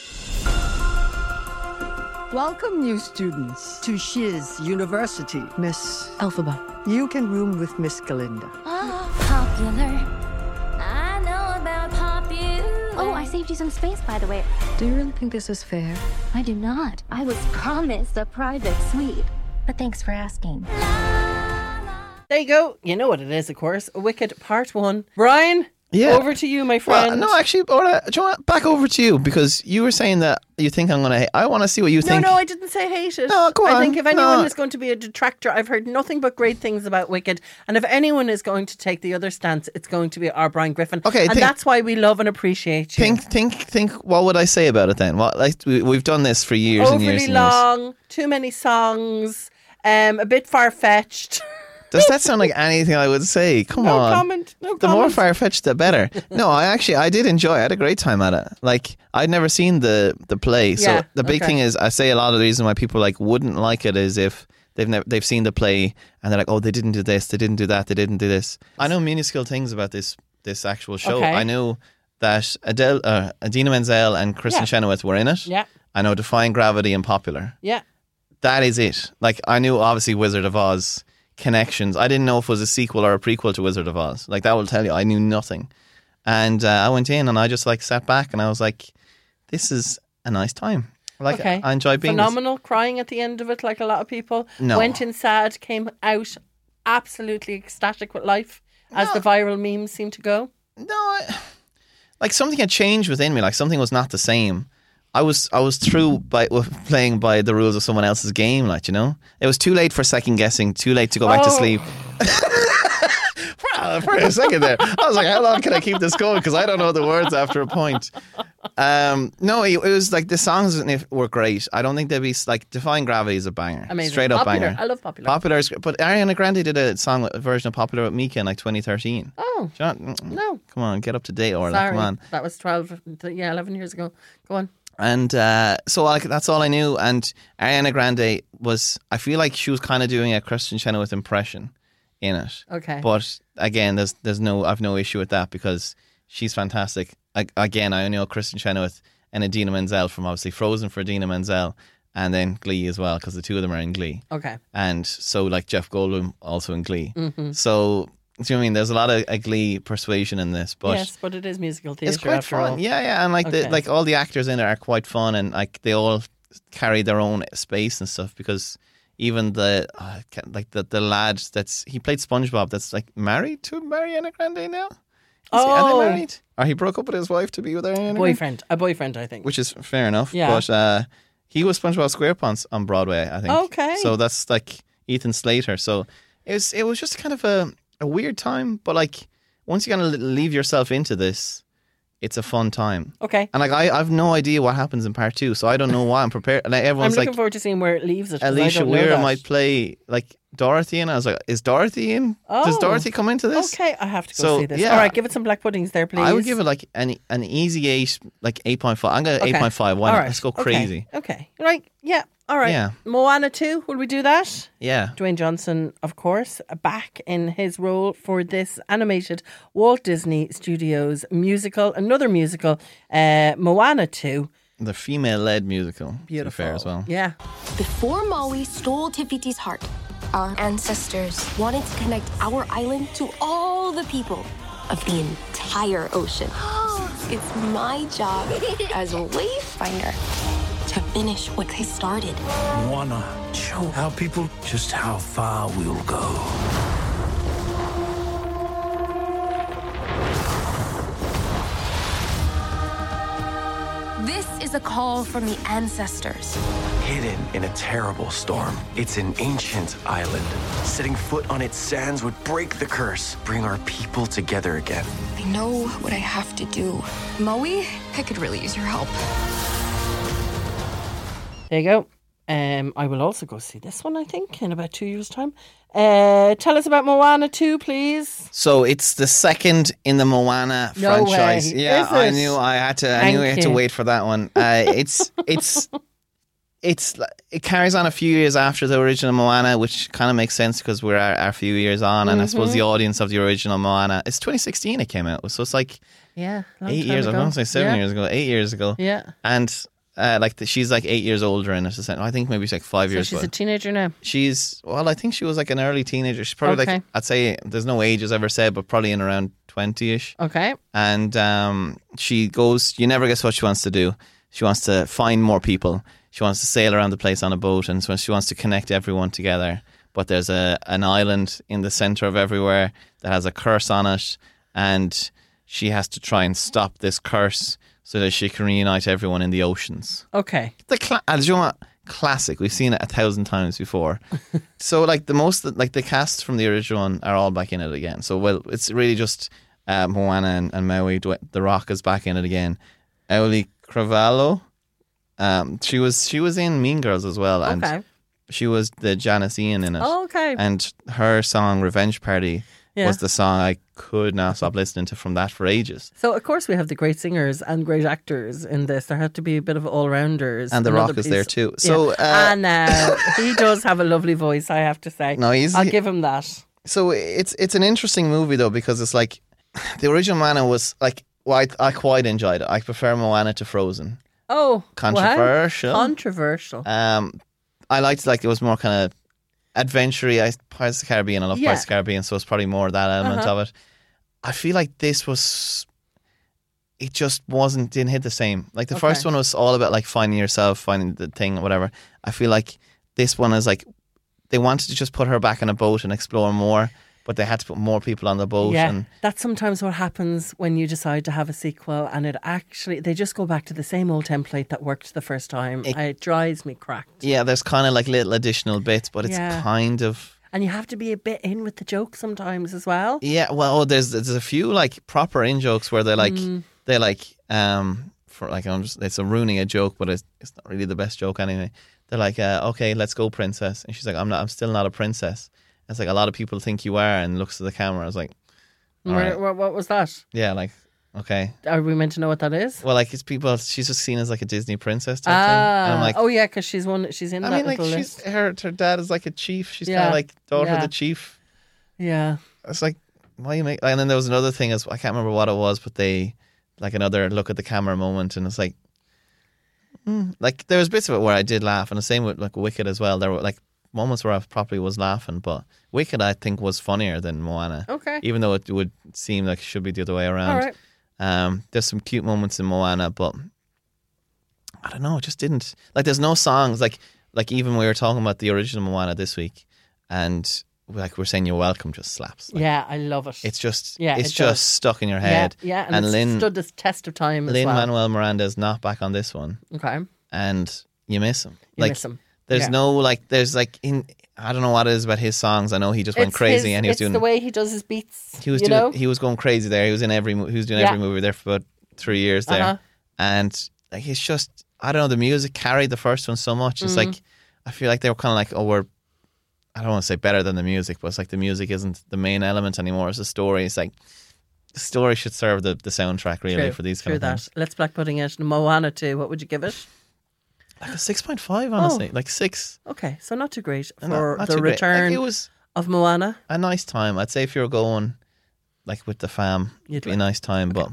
Welcome, new students, to Shiz University. Miss Elphaba, you can room with Miss Galinda. Oh, popular. I know about popular. Oh, I saved you some space, by the way. Do you really think this is fair? I do not. I was promised a private suite. But thanks for asking. There you go. You know what it is, of course. Wicked Part 1. Brian, over to you, my friend. Well, no, actually, Orla, do you want back over to you? Because you were saying that you think I'm going to hate. I want to see what you think. No, I didn't say hate it. No, go on. I think if anyone is going to be a detractor, I've heard nothing but great things about Wicked. And if anyone is going to take the other stance, it's going to be our Brian Griffin. Okay, and that's why we love and appreciate you. Think. What would I say about it then? We've done this for years and years and years. Overly long, too many songs, a bit far-fetched. Does that sound like anything I would say? Come on. No comment. The more far-fetched, the better. No, I did enjoy it. I had a great time at it. Like, I'd never seen the play. So the big thing is, I say a lot of the reason why people wouldn't like it is if they've seen the play and they're like, oh, they didn't do this, they didn't do that, they didn't do this. I know minuscule things about this actual show. Okay. I knew that Idina Menzel and Kristen Chenoweth were in it. Yeah. I know Defying Gravity and Popular. Yeah. That is it. Like, I knew obviously Wizard of Oz connections. I didn't know if it was a sequel or a prequel to Wizard of Oz. Like, that will tell you, I knew nothing. And I went in and I just sat back and I was like, this is a nice time. Like, okay. I enjoy being phenomenal. Crying at the end of it, like a lot of people. No. Went in sad, came out absolutely ecstatic with life, as the viral memes seem to go. No, like something had changed within me. Like something was not the same. I was through playing by the rules of someone else's game. Like, you know, it was too late for second guessing. Too late to go back to sleep. For a second there, I was like, how long can I keep this going? Because I don't know the words after a point. No, it was like the songs were great. I don't think they'd be like Defying Gravity is a banger. Amazing. Straight up Popular. banger. I love Popular. Popular is great. But Ariana Grande did a version of Popular with Mika in 2013. Oh. No. Come on, get up to date, Orla. Sorry. Come on. That was 11 years ago. Go on. And so like that's all I knew. And Ariana Grande I feel like she was kind of doing a Kristen Chenoweth impression in it. Okay. But again, I've no issue with that because she's fantastic. Again, I only know Kristen Chenoweth and Idina Menzel from obviously Frozen for Idina Menzel, and then Glee as well because the two of them are in Glee. Okay. And so like Jeff Goldblum also in Glee. Mm-hmm. So do you know what I mean? There's a lot of Glee persuasion in this, but yes, but it is musical theatre. it's quite after fun. all. Yeah, and like all the actors in it are quite fun, and like they all carry their own space and stuff because even the lad he played SpongeBob that's like married to Ariana Grande now. Are they married? Or he broke up with his wife to be with Ariana Grande? A boyfriend, I think. Which is fair enough. Yeah. But he was SpongeBob SquarePants on Broadway, I think. Okay. So that's like Ethan Slater. So it was just kind of a weird time, but like once you kind of leave yourself into this, it's a fun time. Okay. And like I've no idea what happens in part 2, so I don't know why I'm prepared. And everyone's I'm looking forward to seeing where it leaves it. Alicia Weir might play like Dorothy, and I was like, is Dorothy in? Does Dorothy come into this? Okay, I have to go see this. Yeah. All right, give it some black puddings there, please. I would give it like an easy 8, like 8.5. I'm going to 8.5. Why not? Let's go crazy. Okay. Right. Yeah. All right. Yeah. Moana 2, will we do that? Yeah. Dwayne Johnson, of course, back in his role for this animated Walt Disney Studios musical, another musical, Moana 2. The female-led musical. Beautiful. To be fair as well. Yeah. Before Maui stole Te Fiti's heart, our ancestors wanted to connect our island to all the people of the entire ocean. It's my job as a wayfinder to finish what they started. Wanna show our people just how far we'll go. This is a call from the ancestors. Hidden in a terrible storm, it's an ancient island. Setting foot on its sands would break the curse, bring our people together again. I know what I have to do. Maui, I could really use your help. There you go. I will also go see this one, I think, in about 2 years' time. Tell us about Moana 2, please. So it's the second in the Moana No franchise. way. Yeah, Is I it? knew I had to. I Thank knew I had to you. wait for that one. It carries on a few years after the original Moana, which kind of makes sense because we're a few years on, and I suppose the audience of the original Moana. It's 2016 it came out, so it's like 8 years ago. I don't say 7 years ago, 8 years ago. Yeah. And she's like 8 years older in it. I think maybe she's like 5 So years. she's but a teenager now. I think she was like an early teenager. She's probably like, I'd say there's no ages ever said, but probably in around 20ish. Okay. And she goes, you never guess what she wants to do. She wants to find more people. She wants to sail around the place on a boat, and so she wants to connect everyone together. But there's an island in the center of everywhere that has a curse on it, and she has to try and stop this curse so that she can reunite everyone in the oceans. Okay. Do you know what? Classic. We've seen it 1,000 times before. So like the cast from the original one are all back in it again. So it's really just Moana and Maui. The Rock is back in it again. Auli Cravalho. She was in Mean Girls as well, and she was the Janice Ian in it. Oh, okay. And her song "Revenge Party" was the song I could not stop listening to from that for ages. So, of course, we have the great singers and great actors in this. There had to be a bit of all-rounders. And The Rock is there too. So, and he does have a lovely voice, I have to say. No, I'll give him that. So it's an interesting movie though, because it's like the original Moana was like, I quite enjoyed it. I prefer Moana to Frozen. Oh, controversial. Wow. Controversial. I liked it was more kind of adventure-y. Pirates of the Caribbean. I love Pirates of the Caribbean, so it's probably more that element of it. I feel like it just didn't hit the same. Like the first one was all about like finding yourself, finding the thing, whatever. I feel like this one is like they wanted to just put her back on a boat and explore more, but they had to put more people on the boat. Yeah, and that's sometimes what happens when you decide to have a sequel, and they just go back to the same old template that worked the first time. It drives me cracked. Yeah, there's kind of like little additional bits, but it's kind of... And you have to be a bit in with the joke sometimes as well. Yeah, well, there's a few like proper in jokes where it's ruining a joke, but it's not really the best joke anyway. They're like, okay, let's go, princess, and she's like, I'm still not a princess. It's like a lot of people think you are, and looks at the camera. I was like, what was that? Yeah, like Okay. Are we meant to know what that is? Well, like it's people. She's just seen as like a Disney princess type thing. And I'm like, oh yeah, because she's in I that mean, like little list. her dad is like a chief. She's Yeah. kind of like daughter of Yeah. the chief. Yeah. It's like, why you make? And then there was another thing as I can't remember what it was, but they like another look at the camera moment, and it's like, like there was bits of it where I did laugh, and the same with like Wicked as well. There were like moments where I probably was laughing, but Wicked I think was funnier than Moana. Okay. Even though it would seem like it should be the other way around. All right. There's some cute moments in Moana, but I don't know. It just didn't like. There's no songs like even we were talking about the original Moana this week, and like we're saying, "You're welcome" just slaps. Like, yeah, I love it. it's just Yeah, it's it just does. stuck in your head. Yeah, and it's Lin stood the test of time as Lin well. Manuel Miranda is not back on this one, Okay. and you miss him. You like miss him. there's Yeah. no like there's like in I don't know what it is about his songs. I know he just went crazy and he was it's doing the way he does his beats. he was you doing know? he was going crazy there. He was in every he was doing Yeah. every movie there for about 3 years there, Uh-huh. and like it's just I don't know, the music carried the first one so much. It's like I feel like they were kind of like, oh, we're I don't want to say better than the music, but it's like the music isn't the main element anymore. It's the story. It's like the story should serve the soundtrack really True, for these true kind of that. things. Let's black pudding it. Moana 2, what would you give it? Like a 6.5, honestly, like 6. Okay, so not too great Not- for not the too great. return Like, it was of Moana. a nice time. I'd say if you were going like with the fam, You'd it'd be a nice time. But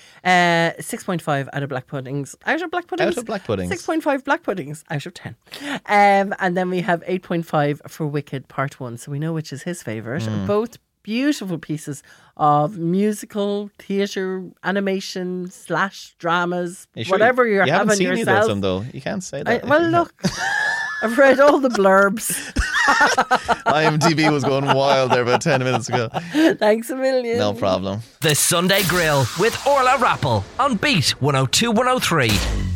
6.5 out of black puddings. Out of black puddings? out of black puddings, 6.5 black puddings out of 10. And then we have 8.5 for Wicked Part 1. So we know which is his favourite. Both beautiful pieces of musical, theatre, animation / dramas, You sure whatever you're you haven't having seen either of yourself. them though. You can't say that. Well, look, I've read all the blurbs. IMDb was going wild there about 10 minutes ago. Thanks a million. No problem. The Sunday Grill with Orla Rappel on Beat 102 103.